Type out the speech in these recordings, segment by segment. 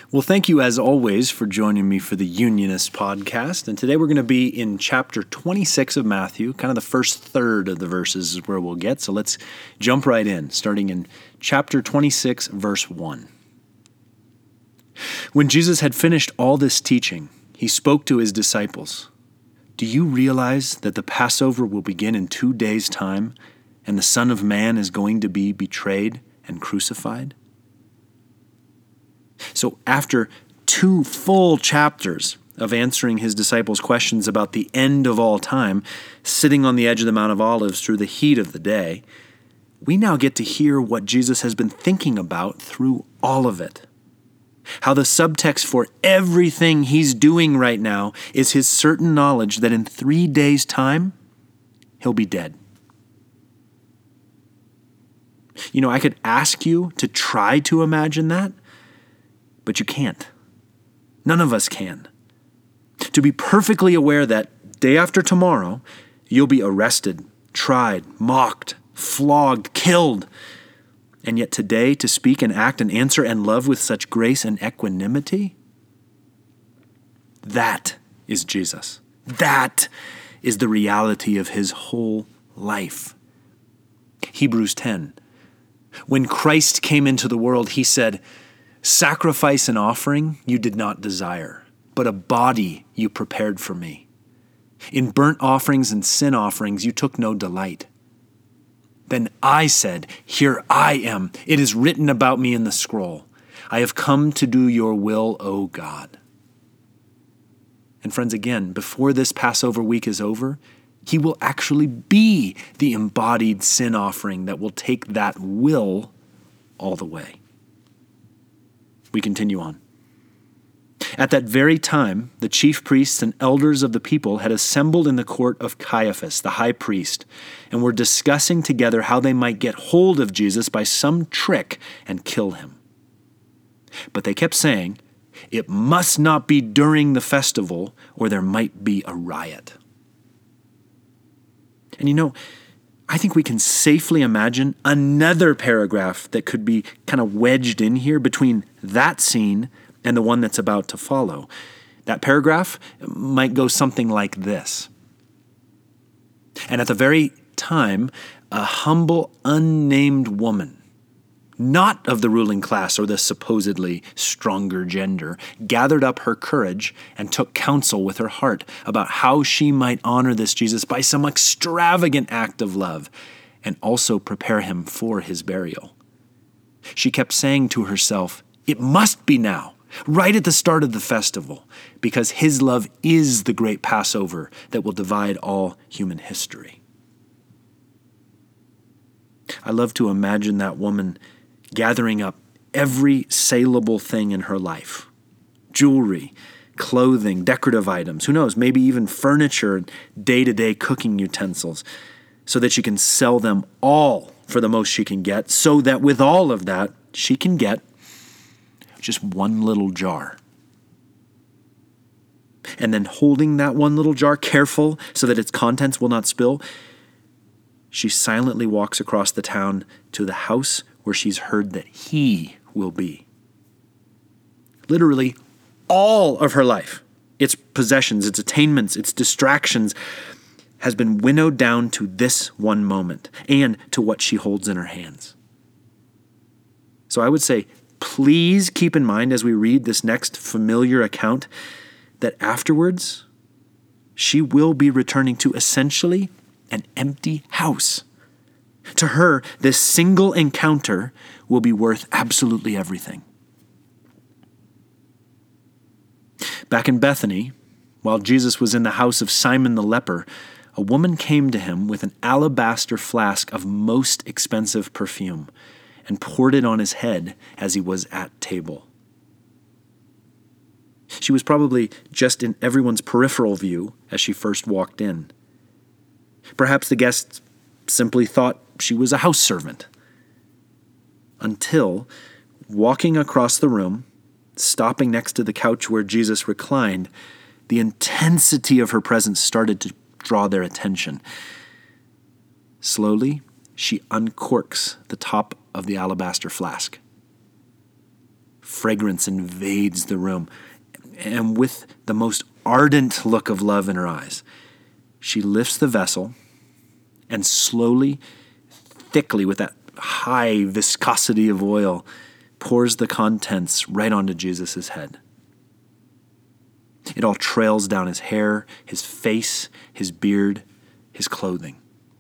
Well, thank you as always for joining me for the Unionist podcast. And today we're going to be in chapter 26 of Matthew, kind of the first third of the verses is where we'll get. So let's jump right in, starting in chapter 26, verse 1. When Jesus had finished all this teaching, he spoke to his disciples. Do you realize that the Passover will begin in 2 days' time, and the Son of Man is going to be betrayed and crucified? So after 2 full chapters of answering his disciples' questions about the end of all time, sitting on the edge of the Mount of Olives through the heat of the day, we now get to hear what Jesus has been thinking about through all of it. How the subtext for everything he's doing right now is his certain knowledge that in 3 days' time, he'll be dead. You know, I could ask you to try to imagine that, but you can't. None of us can. To be perfectly aware that day after tomorrow, you'll be arrested, tried, mocked, flogged, killed. And yet today to speak and act and answer and love with such grace and equanimity, that is Jesus. That is the reality of his whole life. Hebrews 10. When Christ came into the world, he said, "Sacrifice and offering you did not desire, but a body you prepared for me. In burnt offerings and sin offerings you took no delight. Then I said, Here I am. It is written about me in the scroll. I have come to do your will, O God." And friends, again, before this Passover week is over, he will actually be the embodied sin offering that will take that will all the way. We continue on. At that very time, the chief priests and elders of the people had assembled in the court of Caiaphas, the high priest, and were discussing together how they might get hold of Jesus by some trick and kill him. But they kept saying, "It must not be during the festival, or there might be a riot." And you know, I think we can safely imagine another paragraph that could be kind of wedged in here between that scene and the one that's about to follow. That paragraph might go something like this. And at the very time, a humble, unnamed woman, not of the ruling class or the supposedly stronger gender, gathered up her courage and took counsel with her heart about how she might honor this Jesus by some extravagant act of love and also prepare him for his burial. She kept saying to herself, "It must be now, right at the start of the festival, because his love is the great Passover that will divide all human history." I love to imagine that woman gathering up every saleable thing in her life. Jewelry, clothing, decorative items, who knows, maybe even furniture and day-to-day cooking utensils, so that she can sell them all for the most she can get, so that with all of that, she can get just one little jar. And then holding that one little jar, careful so that its contents will not spill, she silently walks across the town to the house where she's heard that he will be. Literally all of her life, its possessions, its attainments, its distractions, has been winnowed down to this one moment and to what she holds in her hands. So I would say, please keep in mind as we read this next familiar account that afterwards she will be returning to essentially an empty house. To her, this single encounter will be worth absolutely everything. Back in Bethany, while Jesus was in the house of Simon the leper, a woman came to him with an alabaster flask of most expensive perfume and poured it on his head as he was at table. She was probably just in everyone's peripheral view as she first walked in. Perhaps the guests simply thought she was a house servant. Until, walking across the room, stopping next to the couch where Jesus reclined, the intensity of her presence started to draw their attention. Slowly, she uncorks the top of the alabaster flask. fragrance invades the room. And with the most ardent look of love in her eyes, she lifts the vessel and slowly, thickly, with that high viscosity of oil, pours the contents right onto Jesus' head. It all trails down his hair, his face, his beard, his clothing.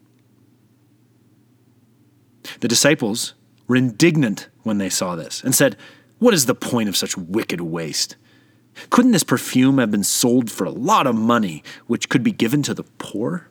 The disciples were indignant when they saw this and said, "What is the point of such wicked waste? Couldn't this perfume have been sold for a lot of money, which could be given to the poor?"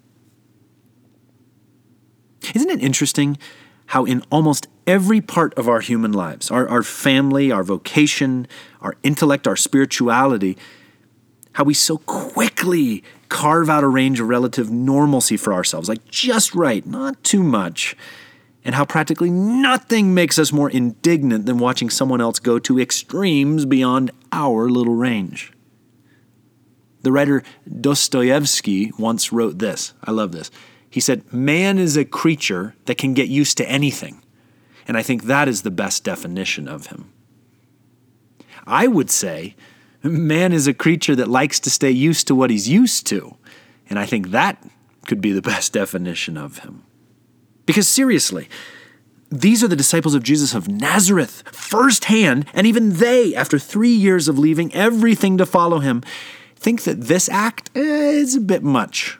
Isn't it interesting how in almost every part of our human lives, our family, our vocation, our intellect, our spirituality, how we so quickly carve out a range of relative normalcy for ourselves, like just right, not too much, and how practically nothing makes us more indignant than watching someone else go to extremes beyond our little range. The writer Dostoevsky once wrote this. I love this. He said, "Man is a creature that can get used to anything." And I think that is the best definition of him. I would say, man is a creature that likes to stay used to what he's used to. And I think that could be the best definition of him. Because seriously, these are the disciples of Jesus of Nazareth, firsthand, and even they, after 3 years of leaving everything to follow him, think that this act is a bit much.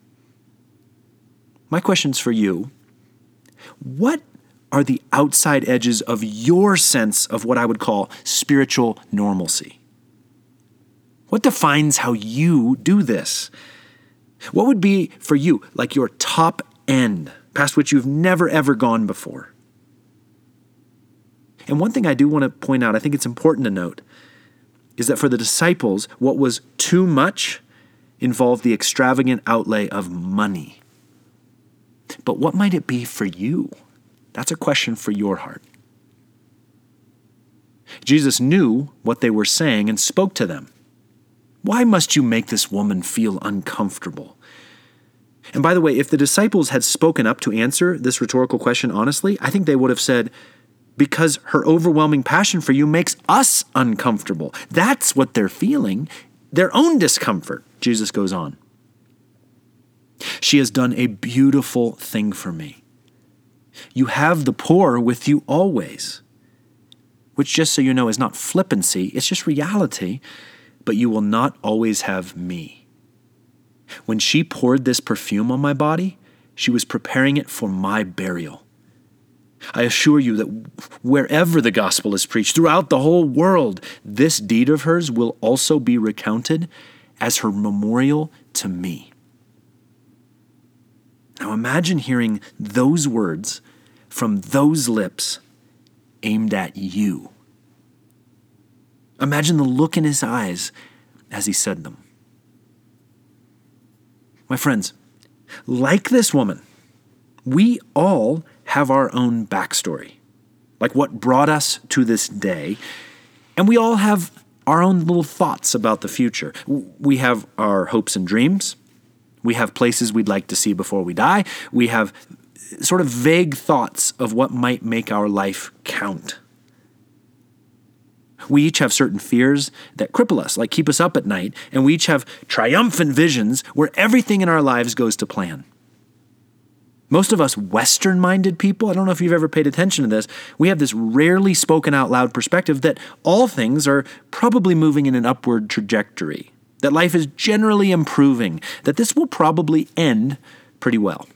My question's for you. What are the outside edges of your sense of what I would call spiritual normalcy? What defines how you do this? What would be for you like your top end, past which you've never ever gone before? And one thing I do want to point out, I think it's important to note, is that for the disciples, what was too much involved the extravagant outlay of money. But what might it be for you? That's a question for your heart. Jesus knew what they were saying and spoke to them. "Why must you make this woman feel uncomfortable?" And by the way, if the disciples had spoken up to answer this rhetorical question honestly, I think they would have said, "Because her overwhelming passion for you makes us uncomfortable." That's what they're feeling, their own discomfort. Jesus goes on. "She has done a beautiful thing for me. You have the poor with you always," which, just so you know, is not flippancy, it's just reality. "But you will not always have me. When she poured this perfume on my body, she was preparing it for my burial. I assure you that wherever the gospel is preached throughout the whole world, this deed of hers will also be recounted as her memorial to me." Now imagine hearing those words from those lips aimed at you. Imagine the look in his eyes as he said them. My friends, like this woman, we all have our own backstory, like what brought us to this day, and we all have our own little thoughts about the future. We have our hopes and dreams. We have places we'd like to see before we die. We have sort of vague thoughts of what might make our life count. We each have certain fears that cripple us, like keep us up at night, and we each have triumphant visions where everything in our lives goes to plan. Most of us Western-minded people, I don't know if you've ever paid attention to this, we have this rarely spoken out loud perspective that all things are probably moving in an upward trajectory, that life is generally improving, that this will probably end pretty well.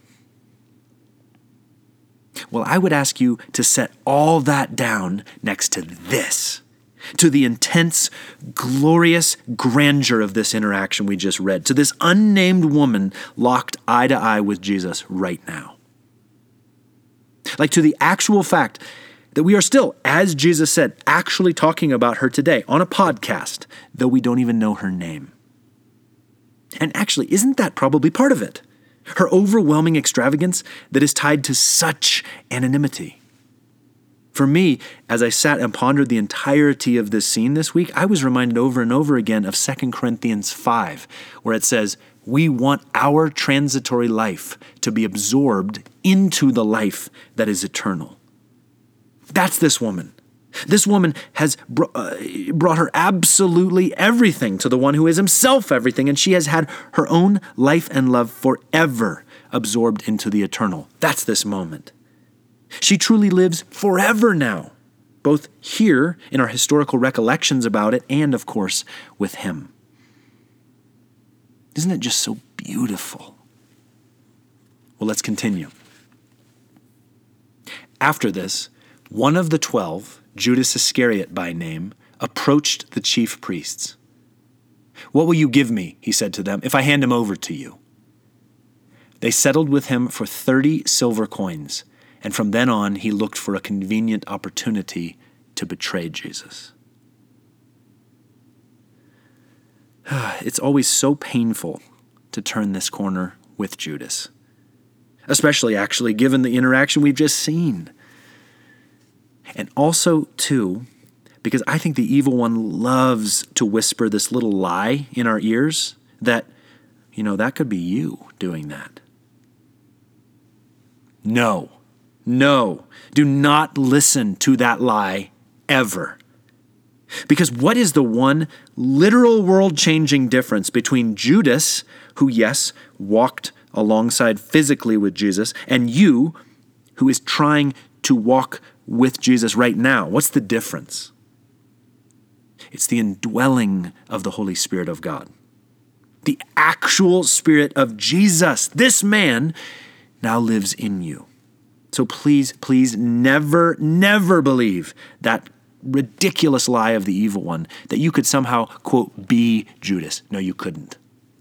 Well, I would ask you to set all that down next to this, to the intense, glorious grandeur of this interaction we just read, to this unnamed woman locked eye to eye with Jesus right now. Like to the actual fact that we are still, as Jesus said, actually talking about her today on a podcast, though we don't even know her name. And actually, isn't that probably part of it? Her overwhelming extravagance that is tied to such anonymity. For me, as I sat and pondered the entirety of this scene this week, I was reminded over and over again of 2 Corinthians 5, where it says, we want our transitory life to be absorbed into the life that is eternal. That's this woman. This woman has brought her absolutely everything to the one who is himself everything, and she has had her own life and love forever absorbed into the eternal. That's this moment. She truly lives forever now, both here in our historical recollections about it and, of course, with him. Isn't it just so beautiful? Well, let's continue. After this, one of the 12, Judas Iscariot by name, approached the chief priests. "What will you give me," he said to them, "if I hand him over to you?" They settled with him for 30 silver coins, and from then on he looked for a convenient opportunity to betray Jesus. It's always so painful to turn this corner with Judas, especially actually given the interaction we've just seen. And also, too, because I think the evil one loves to whisper this little lie in our ears that, that could be you doing that. No, do not listen to that lie ever. Because what is the one literal world-changing difference between Judas, who, yes, walked alongside physically with Jesus, and you, who is trying to walk with Jesus right now? What's the difference? It's the indwelling of the Holy Spirit of God. The actual Spirit of Jesus, this man, now lives in you. So please never believe that ridiculous lie of the evil one that you could somehow, quote, be Judas. No, you couldn't.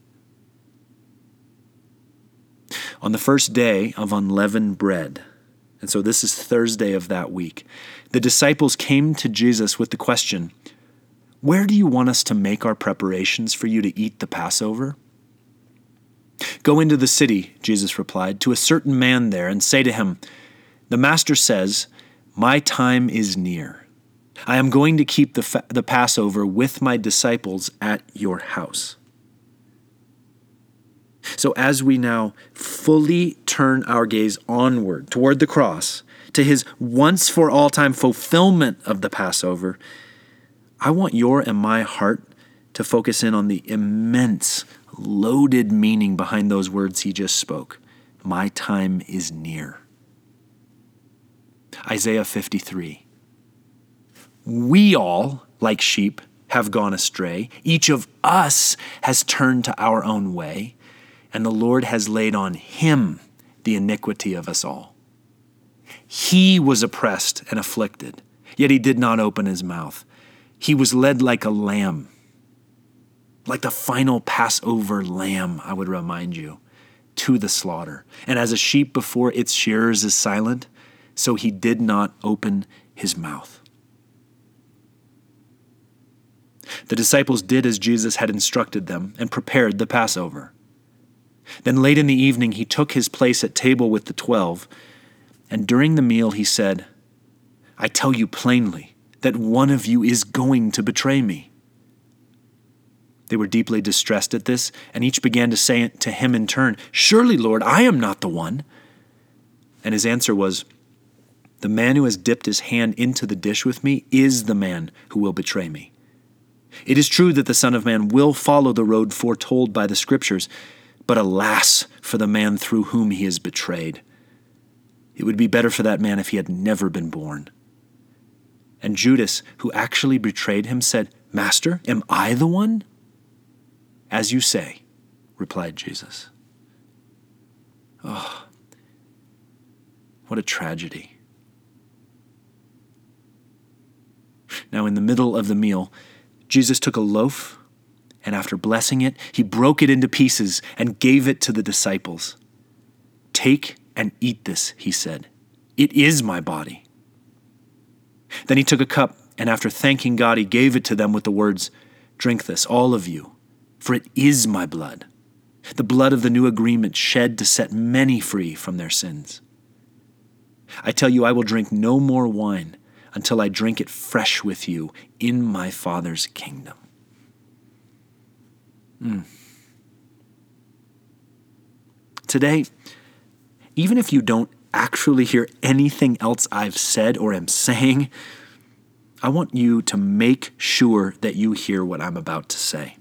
On the first day of unleavened bread, and so this is Thursday of that week, the disciples came to Jesus with the question, "Where do you want us to make our preparations for you to eat the Passover?" "Go into the city," Jesus replied, "to a certain man there and say to him, 'The master says, my time is near. I am going to keep the Passover with my disciples at your house.'" So as we now fully turn our gaze onward toward the cross, to his once for all time fulfillment of the Passover, I want your and my heart to focus in on the immense, loaded meaning behind those words he just spoke. My time is near. Isaiah 53. We all, like sheep, have gone astray. Each of us has turned to our own way, and the Lord has laid on him the iniquity of us all. He was oppressed and afflicted, yet he did not open his mouth. He was led like a lamb, like the final Passover lamb, I would remind you, to the slaughter. And as a sheep before its shearers is silent, so he did not open his mouth. The disciples did as Jesus had instructed them and prepared the Passover. Then late in the evening, he took his place at table with the 12, and during the meal he said, "I tell you plainly that one of you is going to betray me." They were deeply distressed at this, and each began to say to him in turn, "Surely, Lord, I am not the one." And his answer was, "The man who has dipped his hand into the dish with me is the man who will betray me. It is true that the Son of Man will follow the road foretold by the Scriptures, but alas for the man through whom he is betrayed. It would be better for that man if he had never been born." And Judas, who actually betrayed him, said, "Master, am I the one?" "As you say," replied Jesus. Oh, what a tragedy. Now, in the middle of the meal, Jesus took a loaf, and after blessing it, he broke it into pieces and gave it to the disciples. "Take and eat this," he said. "It is my body." Then he took a cup, and after thanking God, he gave it to them with the words, "Drink this, all of you, for it is my blood, the blood of the new agreement shed to set many free from their sins. I tell you, I will drink no more wine until I drink it fresh with you in my Father's kingdom." Today, even if you don't actually hear anything else I've said or am saying, I want you to make sure that you hear what I'm about to say.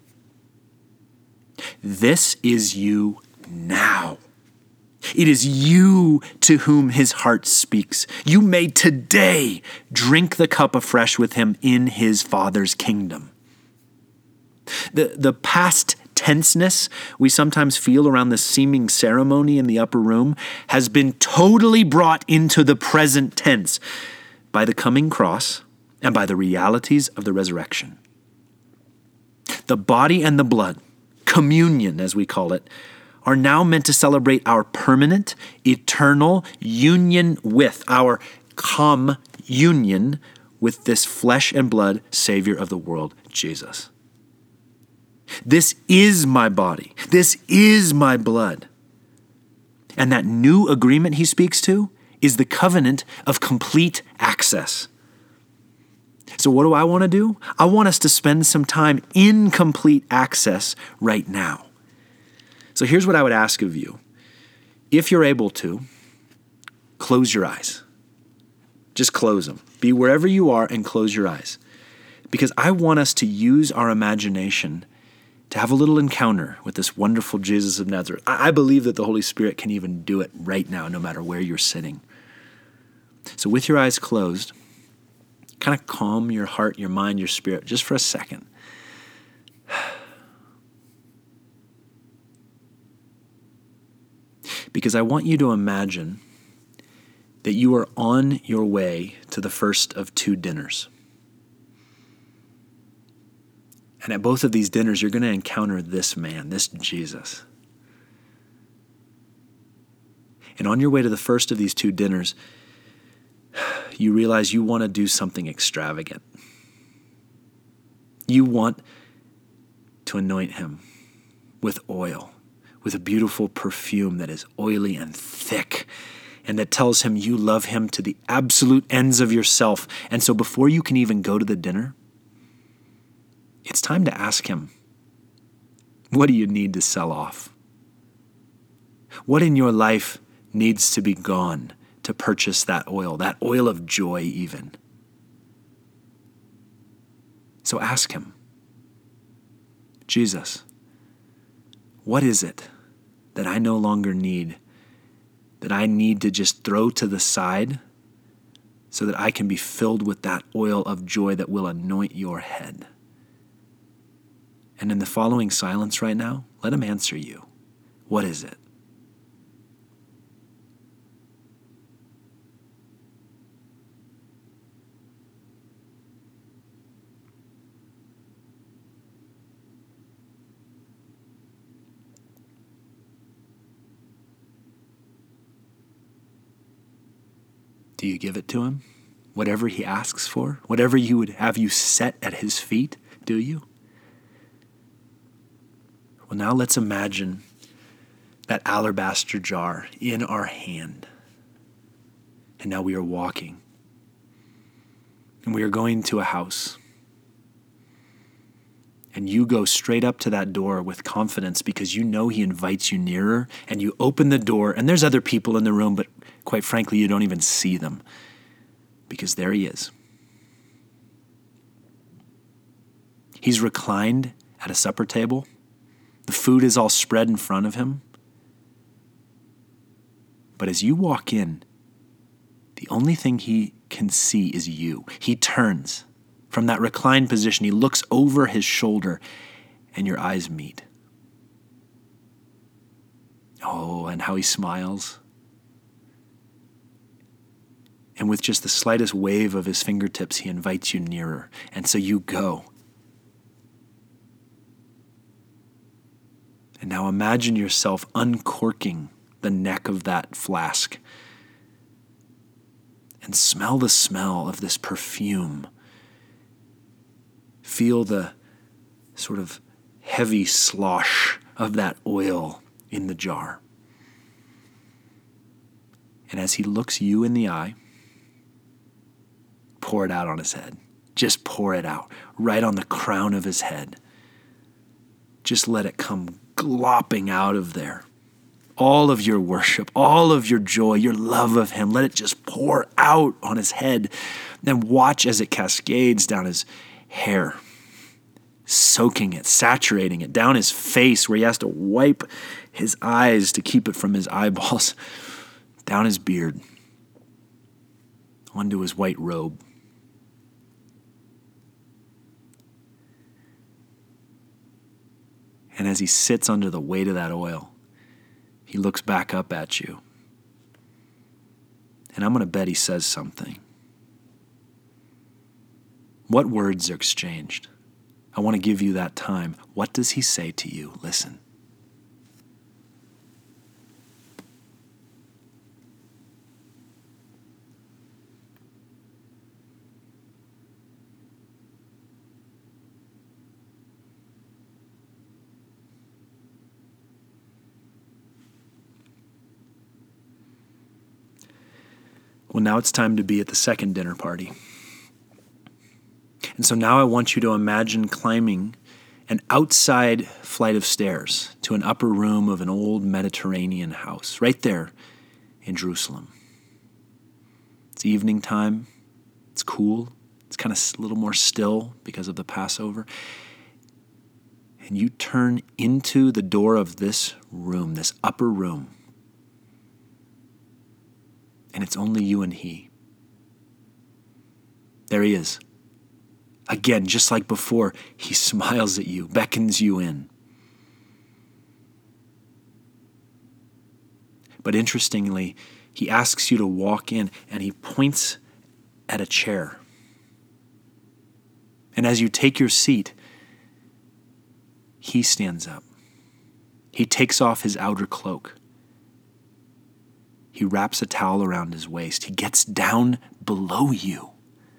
This is you now. It is you to whom his heart speaks. You may today drink the cup afresh with him in his Father's kingdom. The past tenseness we sometimes feel around the seeming ceremony in the upper room has been totally brought into the present tense by the coming cross and by the realities of the resurrection. The body and the blood, communion as we call it, are now meant to celebrate our permanent, eternal union with, our communion with this flesh and blood Savior of the world, Jesus. This is my body. This is my blood. And that new agreement he speaks to is the covenant of complete access. So what do I want to do? I want us to spend some time in complete access right now. So here's what I would ask of you. If you're able to, close your eyes. Just close them. Be wherever you are and close your eyes. Because I want us to use our imagination to have a little encounter with this wonderful Jesus of Nazareth. I believe that the Holy Spirit can even do it right now, no matter where you're sitting. So with your eyes closed, kind of calm your heart, your mind, your spirit just for a second. Because I want you to imagine that you are on your way to the first of two dinners. And at both of these dinners, you're going to encounter this man, this Jesus. And on your way to the first of these two dinners, you realize you want to do something extravagant. You want to anoint him with oil, with a beautiful perfume that is oily and thick, and that tells him you love him to the absolute ends of yourself. And so before you can even go to the dinner, it's time to ask him, what do you need to sell off? What in your life needs to be gone to purchase that oil of joy even? So ask him, Jesus, what is it that I no longer need, that I need to just throw to the side so that I can be filled with that oil of joy that will anoint your head? And in the following silence right now, let him answer you. What is it? Do you give it to him? Whatever he asks for? Whatever you would have you set at his feet? Do you? Well, now let's imagine that alabaster jar in our hand. And now we are walking. And we are going to a house. And you go straight up to that door with confidence because you know he invites you nearer. And you open the door, and there's other people in the room, but quite frankly, you don't even see them because there he is. He's reclined at a supper table. The food is all spread in front of him. But as you walk in, the only thing he can see is you. He turns from that reclined position. He looks over his shoulder, and your eyes meet. Oh, and how he smiles. And with just the slightest wave of his fingertips, he invites you nearer. And so you go. And now imagine yourself uncorking the neck of that flask and smell the smell of this perfume. Feel the sort of heavy slosh of that oil in the jar. And as he looks you in the eye, pour it out on his head. Just pour it out right on the crown of his head. Just let it come glopping out of there. All of your worship, all of your joy, your love of him, let it just pour out on his head. Then watch as it cascades down his hair, soaking it, saturating it, down his face where he has to wipe his eyes to keep it from his eyeballs, down his beard, onto his white robe. And as he sits under the weight of that oil, he looks back up at you. And I'm going to bet he says something. What words are exchanged? I want to give you that time. What does he say to you? Listen. Well, now it's time to be at the second dinner party. And so now I want you to imagine climbing an outside flight of stairs to an upper room of an old Mediterranean house, right there in Jerusalem. It's evening time. It's cool. It's kind of a little more still because of the Passover. And you turn into the door of this room, this upper room. And it's only you and he. There he is. Again, just like before, he smiles at you, beckons you in. But interestingly, he asks you to walk in and he points at a chair. And as you take your seat, he stands up. He takes off his outer cloak. He wraps a towel around his waist. He gets down below you.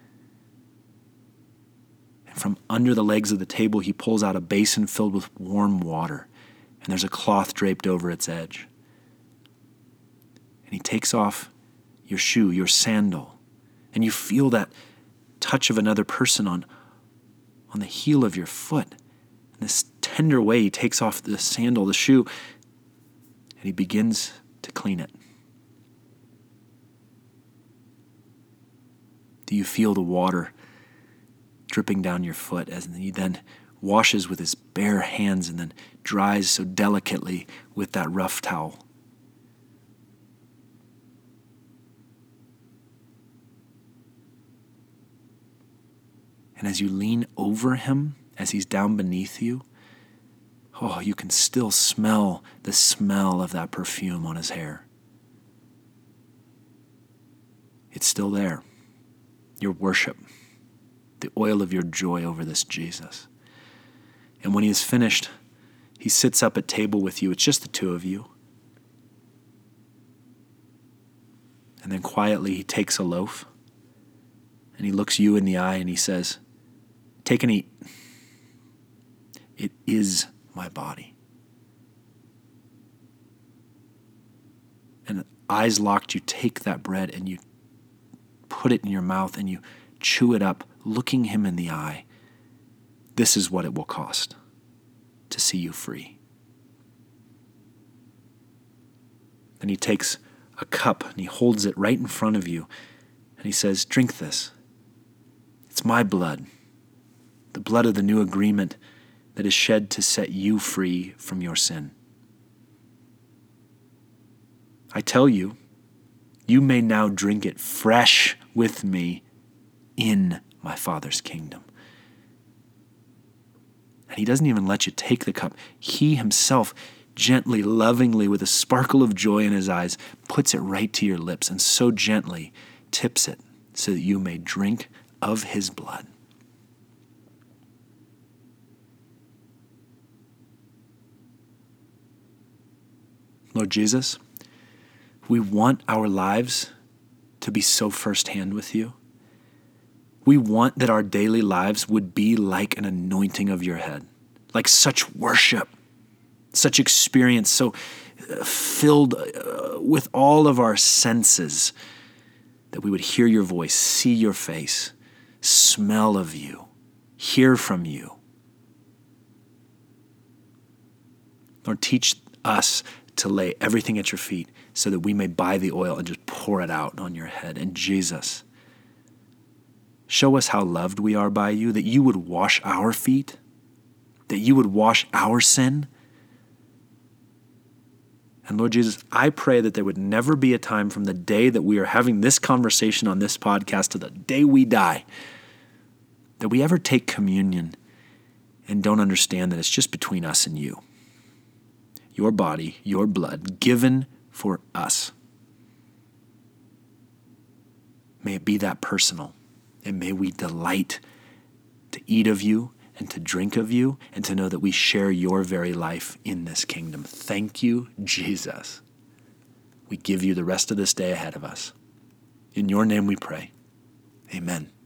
And from under the legs of the table, he pulls out a basin filled with warm water. And there's a cloth draped over its edge. And he takes off your shoe, your sandal. And you feel that touch of another person on the heel of your foot. In this tender way, he takes off the sandal, the shoe, and he begins to clean it. Do you feel the water dripping down your foot as he then washes with his bare hands and then dries so delicately with that rough towel? And as you lean over him, as he's down beneath you, oh, you can still smell the smell of that perfume on his hair. It's still there. Your worship, the oil of your joy over this Jesus. And when he is finished, he sits up at table with you. It's just the two of you. And then quietly he takes a loaf and he looks you in the eye and he says, "Take and eat. It is my body." And eyes locked, you take that bread and you put it in your mouth and you chew it up, looking him in the eye. This is what it will cost to see you free. Then he takes a cup and he holds it right in front of you and he says, "Drink this. It's my blood, the blood of the new agreement that is shed to set you free from your sin. I tell you, you may now drink it fresh with me in my Father's kingdom." And he doesn't even let you take the cup. He himself, gently, lovingly, with a sparkle of joy in his eyes, puts it right to your lips and so gently tips it so that you may drink of his blood. Lord Jesus, we want our lives to be so firsthand with you. We want that our daily lives would be like an anointing of your head, like such worship, such experience, so filled with all of our senses that we would hear your voice, see your face, smell of you, hear from you. Lord, teach us to lay everything at your feet so that we may buy the oil and just pour it out on your head. And Jesus, Show us how loved we are by you, that you would wash our feet, that you would wash our sin. And Lord Jesus, I pray that there would never be a time from the day that we are having this conversation on this podcast to the day we die, that we ever take communion and don't understand that it's just between us and you. Your body, your blood, given for us. May it be that personal, and may we delight to eat of you and to drink of you, and to know that we share your very life in this kingdom. Thank you, Jesus. We give you the rest of this day ahead of us. In your name we pray. Amen.